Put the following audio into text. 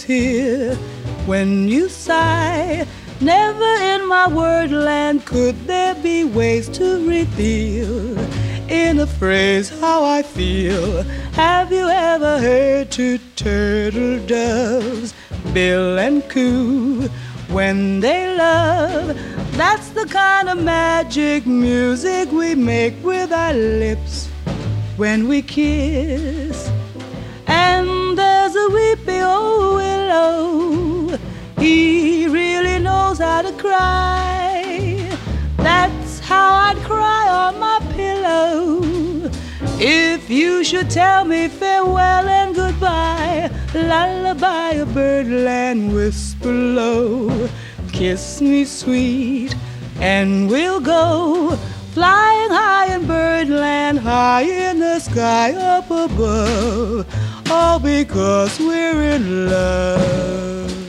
hear when you sigh. Never in my wordland could there be ways to reveal in a phrase how I feel. Have you ever heard two turtle doves bill and coo when they love? That's the kind of magic music we make with our lips when we kiss. And there's a weepy old willow, he really knows how to cry. That's how I'd cry on my pillow if you should tell me farewell and goodbye. Lullaby of birdland, whisper low, kiss me sweet, and we'll go flying high in birdland, high in the sky up above, all because we're in love.